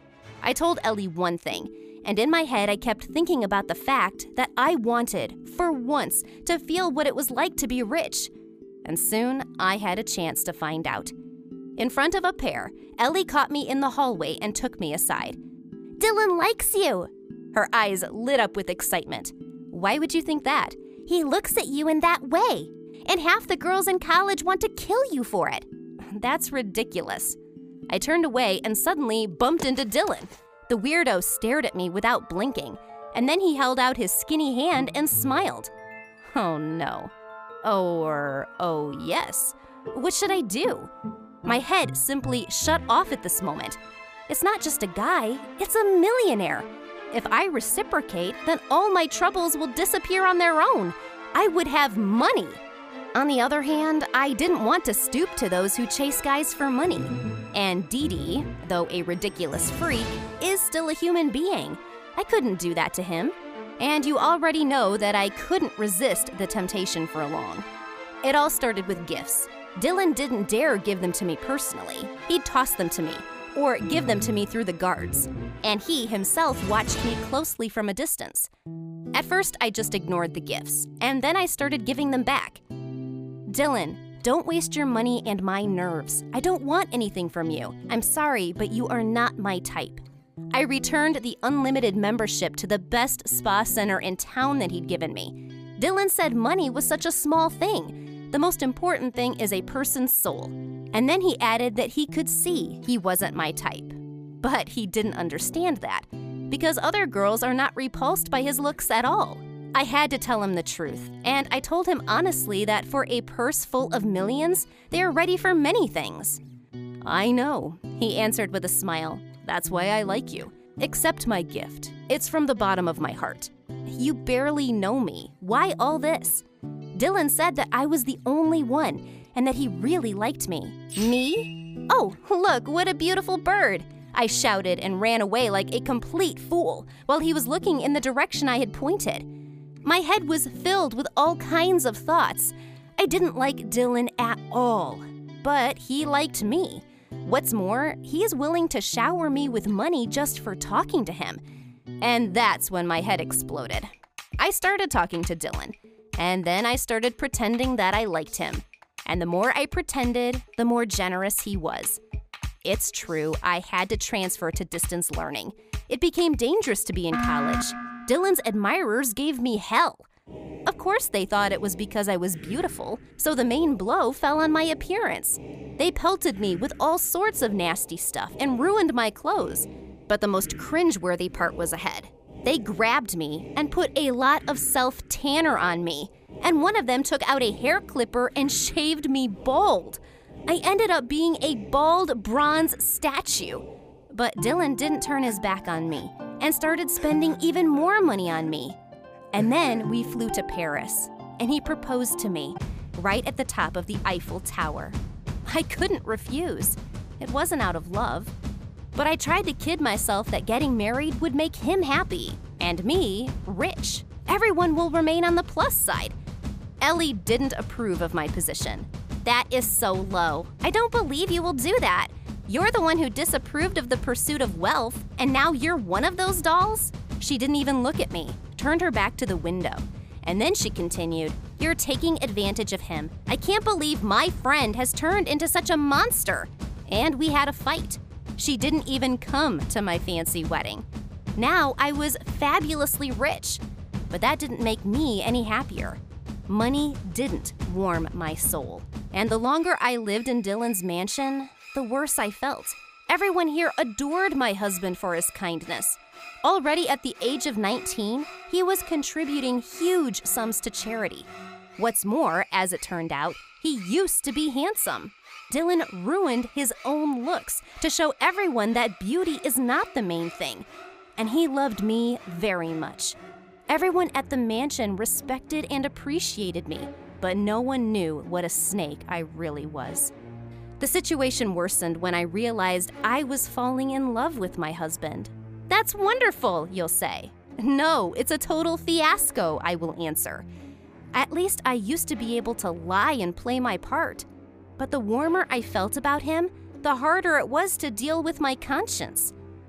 I told Ellie one thing, and in my head I kept thinking about the fact that I wanted, for once, to feel what it was like to be rich. And soon, I had a chance to find out. In front of a pair, Ellie caught me in the hallway and took me aside. "Dylan likes you!" Her eyes lit up with excitement. "Why would you think that?" "He looks at you in that way, and half the girls in college want to kill you for it." That's ridiculous. I turned away and suddenly bumped into Dylan. The weirdo stared at me without blinking, and then he held out his skinny hand and smiled. Oh no. Oh yes. What should I do? My head simply shut off at this moment. It's not just a guy, it's a millionaire. If I reciprocate, then all my troubles will disappear on their own. I would have money. On the other hand, I didn't want to stoop to those who chase guys for money. And Dee, though a ridiculous freak, is still a human being. I couldn't do that to him. And you already know that I couldn't resist the temptation for long. It all started with gifts. Dylan didn't dare give them to me personally. He'd toss them to me, or give them to me through the guards. And he himself watched me closely from a distance. At first, I just ignored the gifts, and then I started giving them back. "Dylan, don't waste your money and my nerves. I don't want anything from you. I'm sorry, but you are not my type." I returned the unlimited membership to the best spa center in town that he'd given me. Dylan said money was such a small thing. The most important thing is a person's soul. And then he added that he could see he wasn't my type. But he didn't understand that, because other girls are not repulsed by his looks at all. I had to tell him the truth, and I told him honestly that for a purse full of millions, they are ready for many things. "I know," he answered with a smile. "That's why I like you. Accept my gift. It's from the bottom of my heart." "You barely know me. Why all this?" Dylan said that I was the only one, and that he really liked me. Me? "Oh, look, what a beautiful bird!" I shouted and ran away like a complete fool, while he was looking in the direction I had pointed. My head was filled with all kinds of thoughts. I didn't like Dylan at all, but he liked me. What's more, he is willing to shower me with money just for talking to him. And that's when my head exploded. I started talking to Dylan, and then I started pretending that I liked him. And the more I pretended, the more generous he was. It's true, I had to transfer to distance learning. It became dangerous to be in college. Dylan's admirers gave me hell. Of course, they thought it was because I was beautiful, so the main blow fell on my appearance. They pelted me with all sorts of nasty stuff and ruined my clothes. But the most cringeworthy part was ahead. They grabbed me and put a lot of self-tanner on me, and one of them took out a hair clipper and shaved me bald. I ended up being a bald bronze statue. But Dylan didn't turn his back on me and started spending even more money on me. And then we flew to Paris, and he proposed to me right at the top of the Eiffel Tower. I couldn't refuse. It wasn't out of love. But I tried to kid myself that getting married would make him happy, and me rich. Everyone will remain on the plus side. Ellie didn't approve of my position. That is so low. I don't believe you will do that. You're the one who disapproved of the pursuit of wealth, and now you're one of those dolls? She didn't even look at me, turned her back to the window. And then she continued, "You're taking advantage of him. I can't believe my friend has turned into such a monster." And we had a fight. She didn't even come to my fancy wedding. Now I was fabulously rich, but that didn't make me any happier. Money didn't warm my soul. And the longer I lived in Dylan's mansion, the worse I felt. Everyone here adored my husband for his kindness. Already at the age of 19, he was contributing huge sums to charity. What's more, as it turned out, he used to be handsome. Dylan ruined his own looks to show everyone that beauty is not the main thing. And he loved me very much. Everyone at the mansion respected and appreciated me, but no one knew what a snake I really was. The situation worsened when I realized I was falling in love with my husband. That's wonderful, you'll say. No, it's a total fiasco, I will answer. At least I used to be able to lie and play my part. But the warmer I felt about him, the harder it was to deal with my conscience.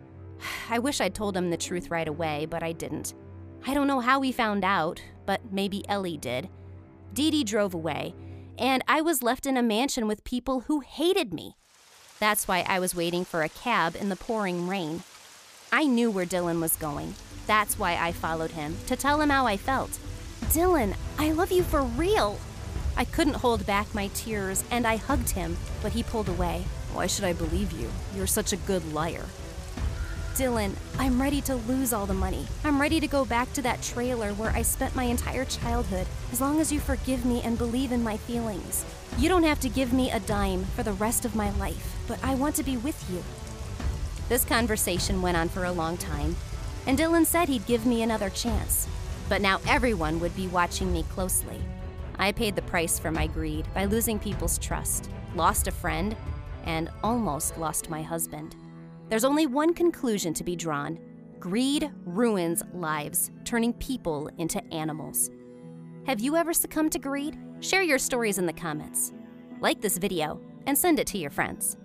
I wish I'd told him the truth right away, but I didn't. I don't know how he found out, but maybe Ellie did. Dee Dee drove away, and I was left in a mansion with people who hated me. That's why I was waiting for a cab in the pouring rain. I knew where Dylan was going. That's why I followed him, to tell him how I felt. "Dylan, I love you for real." I couldn't hold back my tears, and I hugged him, but he pulled away. "Why should I believe you? You're such a good liar." "Dylan, I'm ready to lose all the money. I'm ready to go back to that trailer where I spent my entire childhood, as long as you forgive me and believe in my feelings. You don't have to give me a dime for the rest of my life, but I want to be with you." This conversation went on for a long time, and Dylan said he'd give me another chance. But now everyone would be watching me closely. I paid the price for my greed by losing people's trust, lost a friend, and almost lost my husband. There's only one conclusion to be drawn. Greed ruins lives, turning people into animals. Have you ever succumbed to greed? Share your stories in the comments. Like this video and send it to your friends.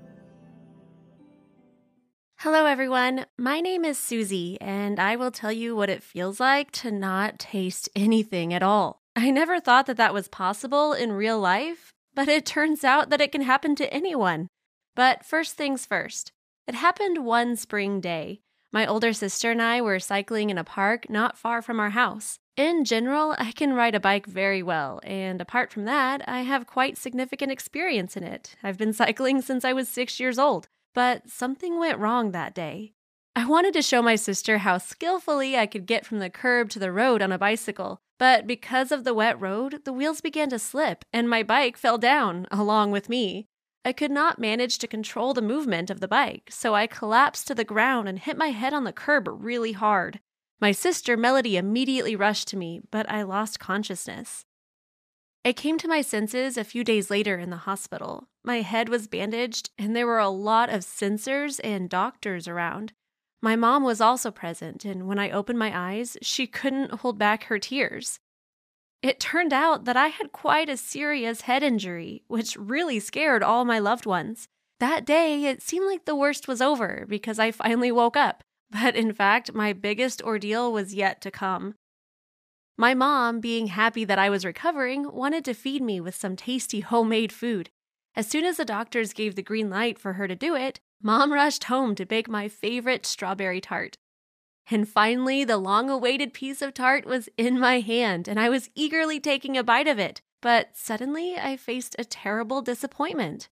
Hello everyone, my name is Susie, and I will tell you what it feels like to not taste anything at all. I never thought that that was possible in real life, but it turns out that it can happen to anyone. But first things first. It happened one spring day. My older sister and I were cycling in a park not far from our house. In general, I can ride a bike very well, and apart from that, I have quite significant experience in it. I've been cycling since I was 6 years old, but something went wrong that day. I wanted to show my sister how skillfully I could get from the curb to the road on a bicycle, but because of the wet road, the wheels began to slip, and my bike fell down, along with me. I could not manage to control the movement of the bike, so I collapsed to the ground and hit my head on the curb really hard. My sister, Melody, immediately rushed to me, but I lost consciousness. I came to my senses a few days later in the hospital. My head was bandaged, and there were a lot of sensors and doctors around. My mom was also present, and when I opened my eyes, she couldn't hold back her tears. It turned out that I had quite a serious head injury, which really scared all my loved ones. That day, it seemed like the worst was over because I finally woke up. But in fact, my biggest ordeal was yet to come. My mom, being happy that I was recovering, wanted to feed me with some tasty homemade food. As soon as the doctors gave the green light for her to do it, Mom rushed home to bake my favorite strawberry tart. And finally, the long-awaited piece of tart was in my hand, and I was eagerly taking a bite of it. But suddenly, I faced a terrible disappointment.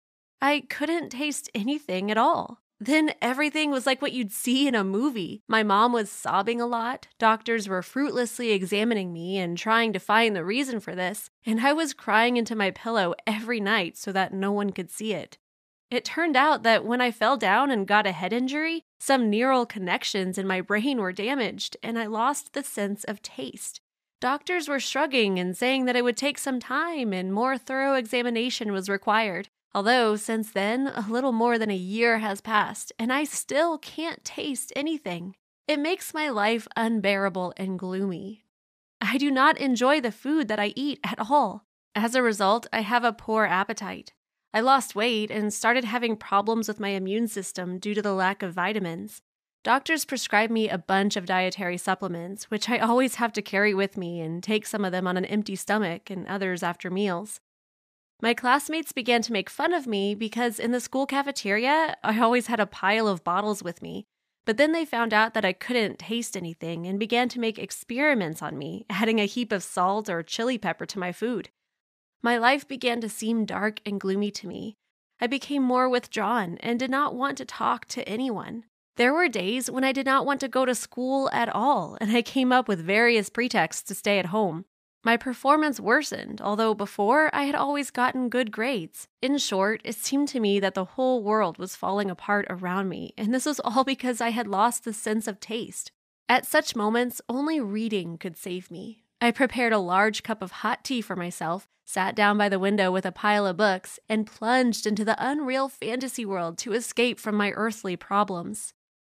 I couldn't taste anything at all. Then everything was like what you'd see in a movie. My mom was sobbing a lot, doctors were fruitlessly examining me and trying to find the reason for this, and I was crying into my pillow every night so that no one could see it. It turned out that when I fell down and got a head injury, some neural connections in my brain were damaged, and I lost the sense of taste. Doctors were shrugging and saying that it would take some time and more thorough examination was required. Although, since then, a little more than a year has passed, and I still can't taste anything. It makes my life unbearable and gloomy. I do not enjoy the food that I eat at all. As a result, I have a poor appetite. I lost weight and started having problems with my immune system due to the lack of vitamins. Doctors prescribed me a bunch of dietary supplements, which I always have to carry with me and take some of them on an empty stomach and others after meals. My classmates began to make fun of me because in the school cafeteria, I always had a pile of bottles with me. But then they found out that I couldn't taste anything and began to make experiments on me, adding a heap of salt or chili pepper to my food. My life began to seem dark and gloomy to me. I became more withdrawn and did not want to talk to anyone. There were days when I did not want to go to school at all, and I came up with various pretexts to stay at home. My performance worsened, although before I had always gotten good grades. In short, it seemed to me that the whole world was falling apart around me, and this was all because I had lost the sense of taste. At such moments, only reading could save me. I prepared a large cup of hot tea for myself, sat down by the window with a pile of books, and plunged into the unreal fantasy world to escape from my earthly problems.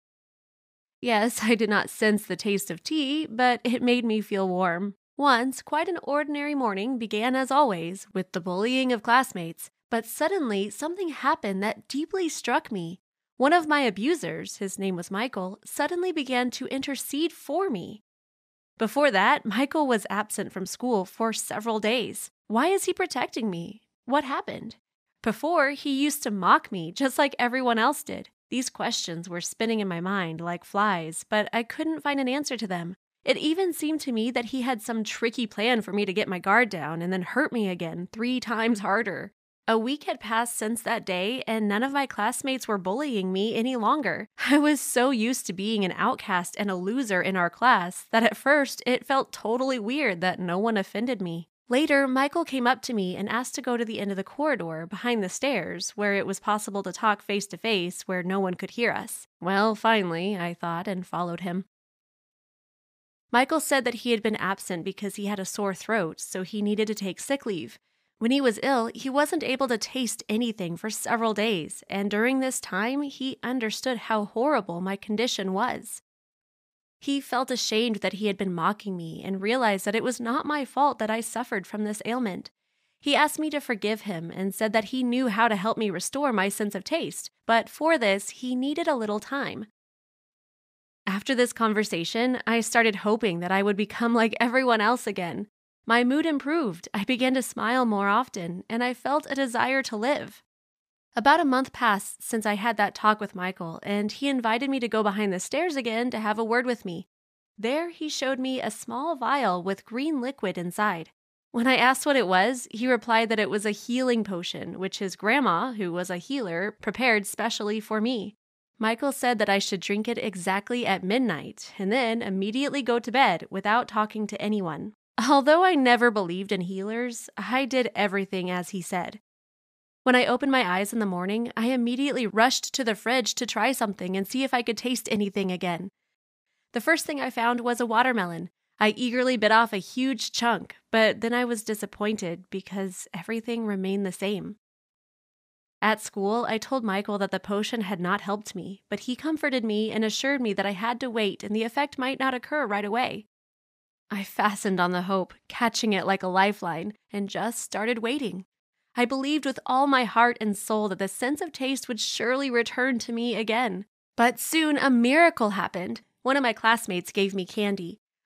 Yes, I did not sense the taste of tea, but it made me feel warm. Once, quite an ordinary morning began as always with the bullying of classmates, but suddenly something happened that deeply struck me. One of my abusers, his name was Michael, suddenly began to intercede for me. Before that, Michael was absent from school for several days. Why is he protecting me? What happened? Before, he used to mock me just like everyone else did. These questions were spinning in my mind like flies, but I couldn't find an answer to them. It even seemed to me that he had some tricky plan for me to get my guard down and then hurt me again 3 times harder. A week had passed since that day, and none of my classmates were bullying me any longer. I was so used to being an outcast and a loser in our class that at first it felt totally weird that no one offended me. Later, Michael came up to me and asked to go to the end of the corridor behind the stairs, where it was possible to talk face to face where no one could hear us. Well, finally, I thought, and followed him. Michael said that he had been absent because he had a sore throat, so he needed to take sick leave. When he was ill, he wasn't able to taste anything for several days, and during this time, he understood how horrible my condition was. He felt ashamed that he had been mocking me and realized that it was not my fault that I suffered from this ailment. He asked me to forgive him and said that he knew how to help me restore my sense of taste, but for this, he needed a little time. After this conversation, I started hoping that I would become like everyone else again. My mood improved, I began to smile more often, and I felt a desire to live. About a month passed since I had that talk with Michael, and he invited me to go behind the stairs again to have a word with me. There, he showed me a small vial with green liquid inside. When I asked what it was, he replied that it was a healing potion, which his grandma, who was a healer, prepared specially for me. Michael said that I should drink it exactly at midnight, and then immediately go to bed without talking to anyone. Although I never believed in healers, I did everything as he said. When I opened my eyes in the morning, I immediately rushed to the fridge to try something and see if I could taste anything again. The first thing I found was a watermelon. I eagerly bit off a huge chunk, but then I was disappointed because everything remained the same. At school, I told Michael that the potion had not helped me, but he comforted me and assured me that I had to wait and the effect might not occur right away. I fastened on the hope, catching it like a lifeline, and just started waiting. I believed with all my heart and soul that the sense of taste would surely return to me again. But soon a miracle happened. One of my classmates gave me candy.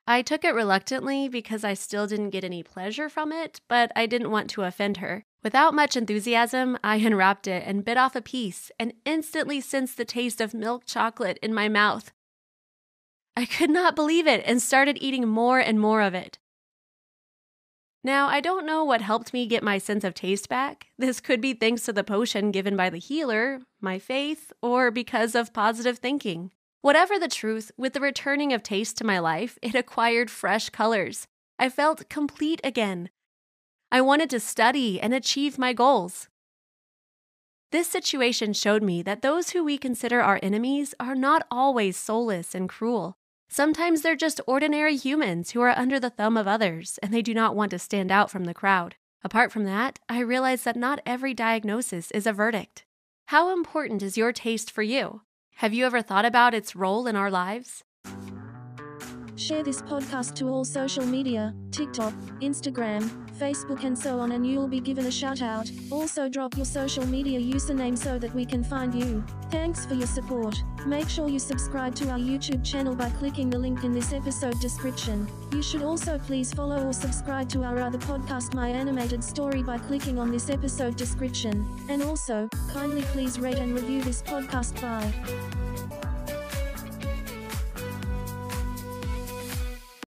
I took it reluctantly because I still didn't get any pleasure from it, but I didn't want to offend her. Without much enthusiasm, I unwrapped it and bit off a piece and instantly sensed the taste of milk chocolate in my mouth. I could not believe it and started eating more and more of it. Now, I don't know what helped me get my sense of taste back. This could be thanks to the potion given by the healer, my faith, or because of positive thinking. Whatever the truth, with the returning of taste to my life, it acquired fresh colors. I felt complete again. I wanted to study and achieve my goals. This situation showed me that those who we consider our enemies are not always soulless and cruel. Sometimes they're just ordinary humans who are under the thumb of others, and they do not want to stand out from the crowd. Apart from that, I realized that not every diagnosis is a verdict. How important is your taste for you? Have you ever thought about its role in our lives?
Share this podcast to all social media, TikTok, Instagram, Facebook and so on, and you'll be given a shout out. Also drop your social media username so that we can find you. Thanks for your support. Make sure you subscribe to our YouTube channel by clicking the link in this episode description. You should also please follow or subscribe to our other podcast, My Animated Story, by clicking on this episode description. And also, kindly please rate and review this podcast. Bye.